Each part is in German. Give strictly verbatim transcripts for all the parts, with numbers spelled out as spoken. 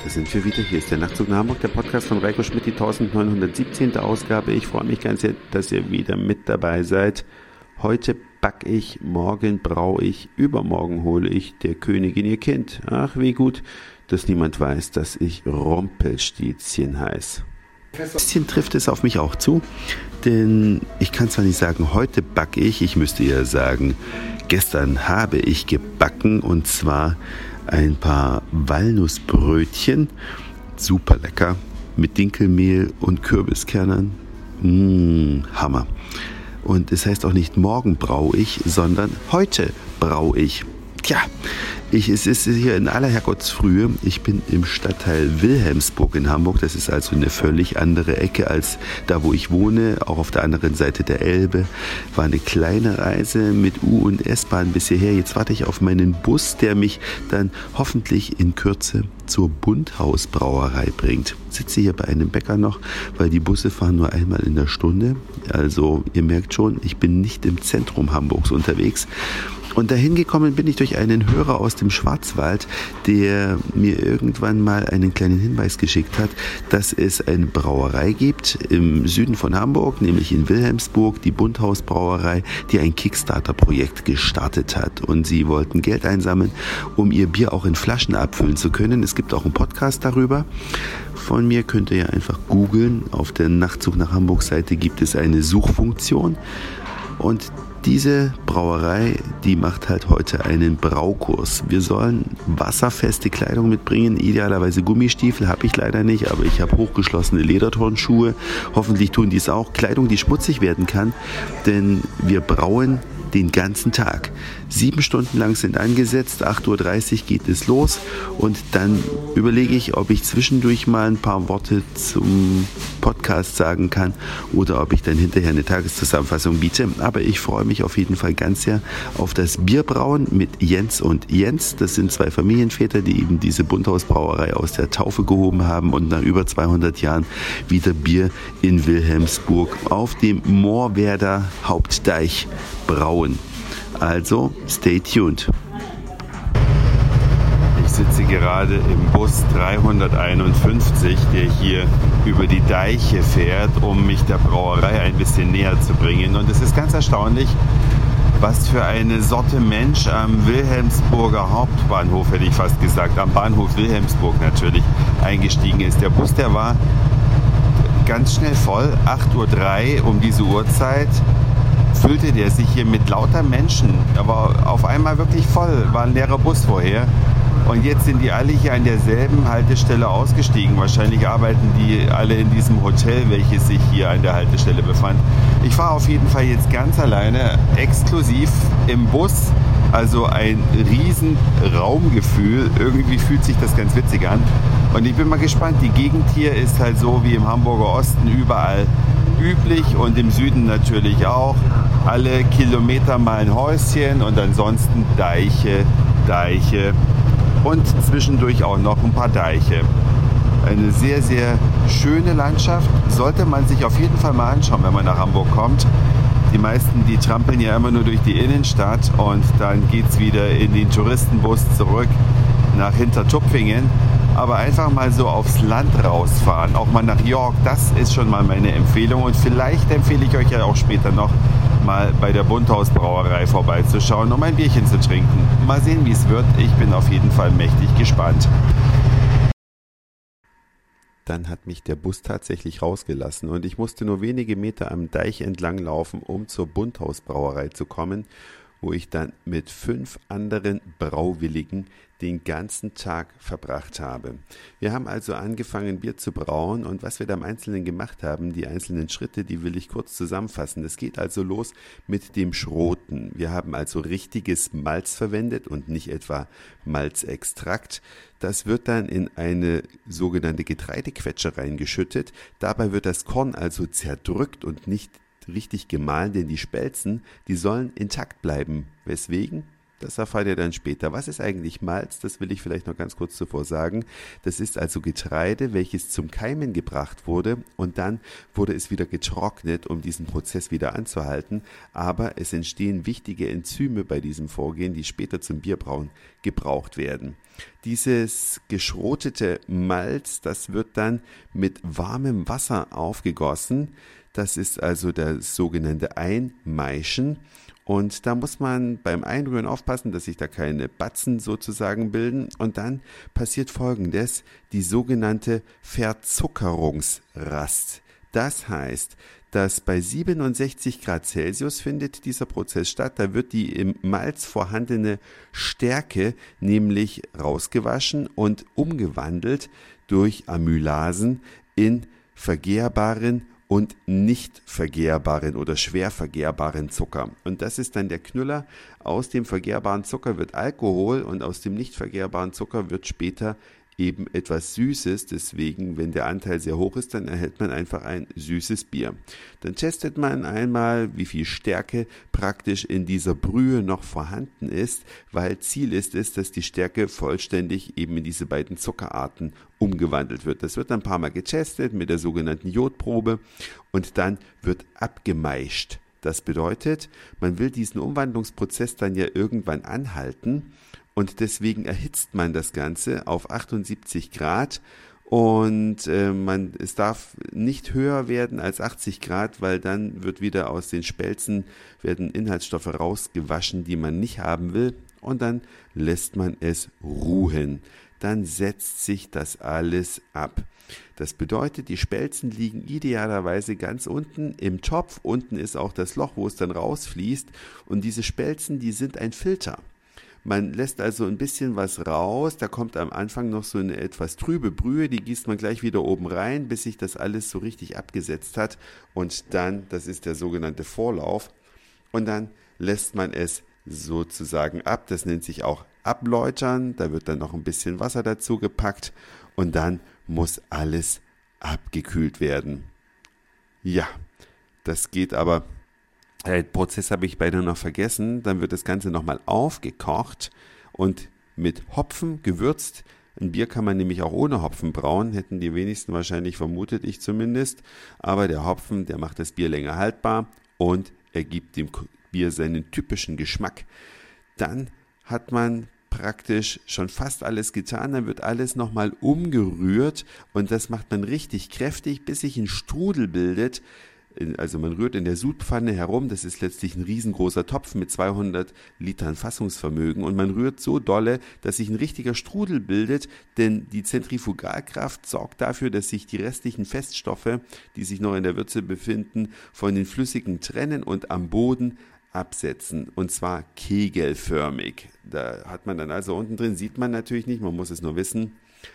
Da sind wir wieder. Hier ist der Nachtzug nach Hamburg, der Podcast von Reiko Schmidt, die neunzehnhundertsiebzehnte Ausgabe. Ich freue mich ganz sehr, dass ihr wieder mit dabei seid. Heute back ich, morgen brau ich, übermorgen hole ich der Königin ihr Kind. Ach, wie gut, dass niemand weiß, dass ich Rumpelstilzchen heiße. Ein bisschen trifft es auf mich auch zu, denn ich kann zwar nicht sagen, heute backe ich, ich müsste eher sagen, gestern habe ich gebacken, und zwar ein paar Walnussbrötchen, super lecker, mit Dinkelmehl und Kürbiskernen. Mmh, Hammer. Und es heißt auch nicht morgen brau ich, sondern heute brau ich. Tja, ich, es ist hier in aller Herrgottsfrühe. Ich bin im Stadtteil Wilhelmsburg in Hamburg. Das ist also eine völlig andere Ecke als da, wo ich wohne. Auch auf der anderen Seite der Elbe. War eine kleine Reise mit U- und S-Bahn bis hierher. Jetzt warte ich auf meinen Bus, der mich dann hoffentlich in Kürze zur Bunthaus-Brauerei bringt. Sitze hier bei einem Bäcker noch, weil die Busse fahren nur einmal in der Stunde. Also ihr merkt schon, ich bin nicht im Zentrum Hamburgs unterwegs. Und dahin gekommen bin ich durch einen Hörer aus dem Schwarzwald, der mir irgendwann mal einen kleinen Hinweis geschickt hat, dass es eine Brauerei gibt im Süden von Hamburg, nämlich in Wilhelmsburg, die Bunthaus Brauerei, die ein Kickstarter-Projekt gestartet hat. Und sie wollten Geld einsammeln, um ihr Bier auch in Flaschen abfüllen zu können. Es gibt auch einen Podcast darüber. Von mir könnt ihr ja einfach googeln. Auf der Nachtzug nach Hamburg Seite gibt es eine Suchfunktion. Und diese Brauerei, die macht halt heute einen Braukurs. Wir sollen wasserfeste Kleidung mitbringen, idealerweise Gummistiefel, habe ich leider nicht, aber ich habe hochgeschlossene Lederturnschuhe. Hoffentlich tun die es auch. Kleidung, die schmutzig werden kann, denn wir brauen den ganzen Tag. Sieben Stunden lang sind angesetzt, acht Uhr dreißig geht es los, und dann überlege ich, ob ich zwischendurch mal ein paar Worte zum Podcast sagen kann oder ob ich dann hinterher eine Tageszusammenfassung biete. Aber ich freue mich auf jeden Fall ganz sehr auf das Bierbrauen mit Jens und Jens. Das sind zwei Familienväter, die eben diese Bunthaus-Brauerei aus der Taufe gehoben haben und nach über zweihundert Jahren wieder Bier in Wilhelmsburg auf dem Moorwerder Hauptdeich brauen. Also, stay tuned. Ich sitze gerade im Bus dreihunderteinundfünfzig, der hier über die Deiche fährt, um mich der Brauerei ein bisschen näher zu bringen. Und es ist ganz erstaunlich, was für eine Sorte Mensch am Wilhelmsburger Hauptbahnhof, hätte ich fast gesagt, am Bahnhof Wilhelmsburg natürlich, eingestiegen ist. Der Bus, der war ganz schnell voll, acht Uhr drei um diese Uhrzeit. Füllte der sich hier mit lauter Menschen, aber auf einmal wirklich voll, war ein leerer Bus vorher. Und jetzt sind die alle hier an derselben Haltestelle ausgestiegen. Wahrscheinlich arbeiten die alle in diesem Hotel, welches sich hier an der Haltestelle befand. Ich fahre auf jeden Fall jetzt ganz alleine, exklusiv im Bus. Also ein riesen Raumgefühl. Irgendwie fühlt sich das ganz witzig an. Und ich bin mal gespannt. Die Gegend hier ist halt so wie im Hamburger Osten überall üblich und im Süden natürlich auch. Alle Kilometer mal ein Häuschen und ansonsten Deiche, Deiche und zwischendurch auch noch ein paar Deiche. Eine sehr, sehr schöne Landschaft. Sollte man sich auf jeden Fall mal anschauen, wenn man nach Hamburg kommt. Die meisten, die trampeln ja immer nur durch die Innenstadt und dann geht es wieder in den Touristenbus zurück nach Hintertupfingen. Aber einfach mal so aufs Land rausfahren, auch mal nach York, das ist schon mal meine Empfehlung. Und vielleicht empfehle ich euch ja auch später noch mal bei der Bunthaus Brauerei vorbeizuschauen, um ein Bierchen zu trinken. Mal sehen, wie es wird. Ich bin auf jeden Fall mächtig gespannt. Dann hat mich der Bus tatsächlich rausgelassen und ich musste nur wenige Meter am Deich entlang laufen, um zur Bunthaus Brauerei zu kommen, wo ich dann mit fünf anderen Brauwilligen den ganzen Tag verbracht habe. Wir haben also angefangen, Bier zu brauen, und was wir da im Einzelnen gemacht haben, die einzelnen Schritte, die will ich kurz zusammenfassen. Es geht also los mit dem Schroten. Wir haben also richtiges Malz verwendet und nicht etwa Malzextrakt. Das wird dann in eine sogenannte Getreidequetsche reingeschüttet. Dabei wird das Korn also zerdrückt und nicht richtig gemahlen, denn die Spelzen, die sollen intakt bleiben. Weswegen? Das erfahrt ihr dann später. Was ist eigentlich Malz? Das will ich vielleicht noch ganz kurz zuvor sagen. Das ist also Getreide, welches zum Keimen gebracht wurde, und dann wurde es wieder getrocknet, um diesen Prozess wieder anzuhalten. Aber es entstehen wichtige Enzyme bei diesem Vorgehen, die später zum Bierbrauen gebraucht werden. Dieses geschrotete Malz, das wird dann mit warmem Wasser aufgegossen. Das ist also das sogenannte Einmeischen. Und da muss man beim Einrühren aufpassen, dass sich da keine Batzen sozusagen bilden. Und dann passiert Folgendes, die sogenannte Verzuckerungsrast. Das heißt, dass bei siebenundsechzig Grad Celsius findet dieser Prozess statt. Da wird die im Malz vorhandene Stärke nämlich rausgewaschen und umgewandelt durch Amylasen in vergehrbaren und nicht vergehrbaren oder schwer vergehrbaren Zucker. Und das ist dann der Knüller. Aus dem vergehrbaren Zucker wird Alkohol und aus dem nicht vergehrbaren Zucker wird später eben etwas Süßes. Deswegen, wenn der Anteil sehr hoch ist, dann erhält man einfach ein süßes Bier. Dann testet man einmal, wie viel Stärke praktisch in dieser Brühe noch vorhanden ist, weil Ziel ist es, dass die Stärke vollständig eben in diese beiden Zuckerarten umgewandelt wird. Das wird ein paar Mal getestet mit der sogenannten Jodprobe und dann wird abgemeischt. Das bedeutet, man will diesen Umwandlungsprozess dann ja irgendwann anhalten. Und deswegen erhitzt man das Ganze auf achtundsiebzig Grad und äh, man, es darf nicht höher werden als achtzig Grad, weil dann wird wieder aus den Spelzen werden Inhaltsstoffe rausgewaschen, die man nicht haben will, und dann lässt man es ruhen. Dann setzt sich das alles ab. Das bedeutet, die Spelzen liegen idealerweise ganz unten im Topf. Unten ist auch das Loch, wo es dann rausfließt, und diese Spelzen, die sind ein Filter. Man lässt also ein bisschen was raus, da kommt am Anfang noch so eine etwas trübe Brühe, die gießt man gleich wieder oben rein, bis sich das alles so richtig abgesetzt hat, und dann, das ist der sogenannte Vorlauf, und dann lässt man es sozusagen ab, das nennt sich auch Abläutern, da wird dann noch ein bisschen Wasser dazu gepackt und dann muss alles abgekühlt werden. Ja, das geht aber. Den Prozess habe ich beinahe noch vergessen. Dann wird das Ganze nochmal aufgekocht und mit Hopfen gewürzt. Ein Bier kann man nämlich auch ohne Hopfen brauen, hätten die wenigsten wahrscheinlich vermutet, ich zumindest. Aber der Hopfen, der macht das Bier länger haltbar und er gibt dem Bier seinen typischen Geschmack. Dann hat man praktisch schon fast alles getan, dann wird alles nochmal umgerührt und das macht man richtig kräftig, bis sich ein Strudel bildet. Also man rührt in der Sudpfanne herum, das ist letztlich ein riesengroßer Topf mit zweihundert Litern Fassungsvermögen, und man rührt so dolle, dass sich ein richtiger Strudel bildet, denn die Zentrifugalkraft sorgt dafür, dass sich die restlichen Feststoffe, die sich noch in der Würze befinden, von den Flüssigen trennen und am Boden absetzen, und zwar kegelförmig. Da hat man dann also unten drin, sieht man natürlich nicht, man muss es nur wissen,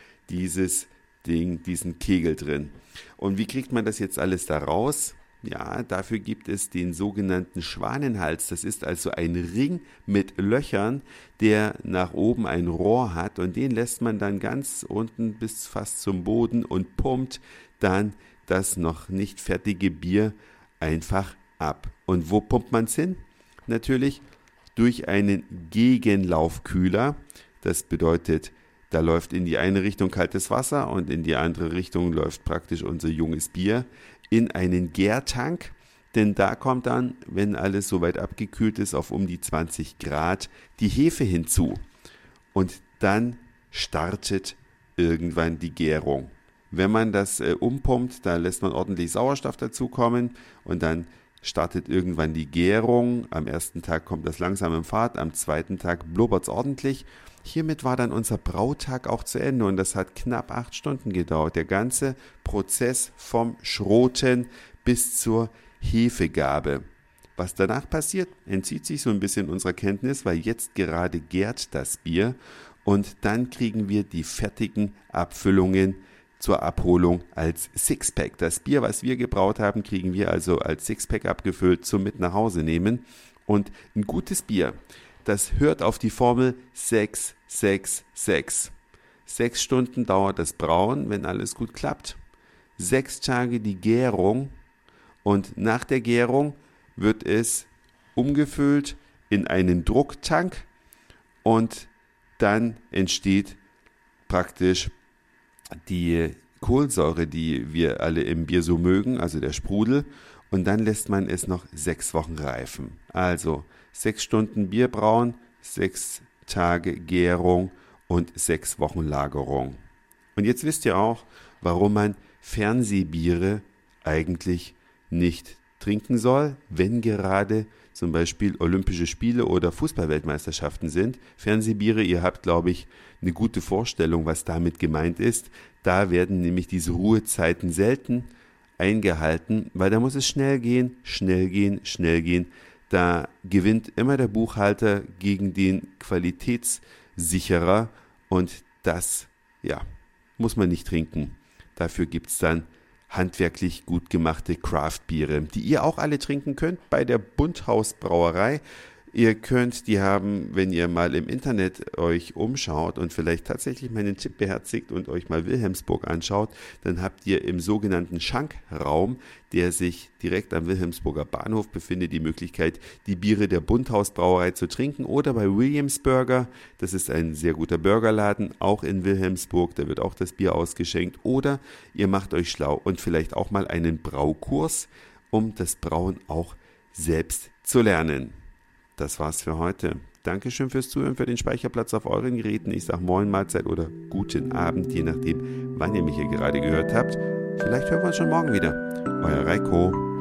dieses Ding, diesen Kegel drin. Und wie kriegt man das jetzt alles da raus? Ja, dafür gibt es den sogenannten Schwanenhals. Das ist also ein Ring mit Löchern, der nach oben ein Rohr hat, und den lässt man dann ganz unten bis fast zum Boden und pumpt dann das noch nicht fertige Bier einfach ab. Und wo pumpt man es hin? Natürlich durch einen Gegenlaufkühler. Das bedeutet, da läuft in die eine Richtung kaltes Wasser und in die andere Richtung läuft praktisch unser junges Bier in einen Gärtank, denn da kommt dann, wenn alles soweit abgekühlt ist, auf um die zwanzig Grad die Hefe hinzu. Und dann startet irgendwann die Gärung. Wenn man das äh, umpumpt, da lässt man ordentlich Sauerstoff dazukommen und dann startet irgendwann die Gärung. Am ersten Tag kommt das langsam in Fahrt, am zweiten Tag blubbert es ordentlich. Hiermit war dann unser Brautag auch zu Ende und das hat knapp acht Stunden gedauert. Der ganze Prozess vom Schroten bis zur Hefegabe. Was danach passiert, entzieht sich so ein bisschen unserer Kenntnis, weil jetzt gerade gärt das Bier und dann kriegen wir die fertigen Abfüllungen zur Abholung als Sixpack. Das Bier, was wir gebraut haben, kriegen wir also als Sixpack abgefüllt zum mit nach Hause nehmen. Und ein gutes Bier, das hört auf die Formel sechs sechs sechs. Sechs Stunden dauert das Brauen, wenn alles gut klappt. Sechs Tage die Gärung und nach der Gärung wird es umgefüllt in einen Drucktank und dann entsteht praktisch die Kohlensäure, die wir alle im Bier so mögen, also der Sprudel, und dann lässt man es noch sechs Wochen reifen. Also sechs Stunden Bier brauen, sechs Tage Gärung und sechs Wochen Lagerung. Und jetzt wisst ihr auch, warum man Fernsehbiere eigentlich nicht trinken soll, wenn gerade zum Beispiel Olympische Spiele oder Fußballweltmeisterschaften sind. Fernsehbiere, ihr habt, glaube ich, eine gute Vorstellung, was damit gemeint ist. Da werden nämlich diese Ruhezeiten selten eingehalten, weil da muss es schnell gehen, schnell gehen, schnell gehen. Da gewinnt immer der Buchhalter gegen den Qualitätssicherer und das, ja, muss man nicht trinken. Dafür gibt es dann handwerklich gut gemachte Craft-Biere, die ihr auch alle trinken könnt bei der Bunthaus Brauerei. Ihr könnt die haben, wenn ihr mal im Internet euch umschaut und vielleicht tatsächlich meinen Tipp beherzigt und euch mal Wilhelmsburg anschaut, dann habt ihr im sogenannten Schankraum, der sich direkt am Wilhelmsburger Bahnhof befindet, die Möglichkeit, die Biere der Bunthaus Brauerei zu trinken oder bei Williams Burger, das ist ein sehr guter Burgerladen, auch in Wilhelmsburg, da wird auch das Bier ausgeschenkt, oder ihr macht euch schlau und vielleicht auch mal einen Braukurs, um das Brauen auch selbst zu lernen. Das war's für heute. Dankeschön fürs Zuhören, für den Speicherplatz auf euren Geräten. Ich sage Moin, Mahlzeit oder guten Abend, je nachdem, wann ihr mich hier gerade gehört habt. Vielleicht hören wir uns schon morgen wieder. Euer Reiko.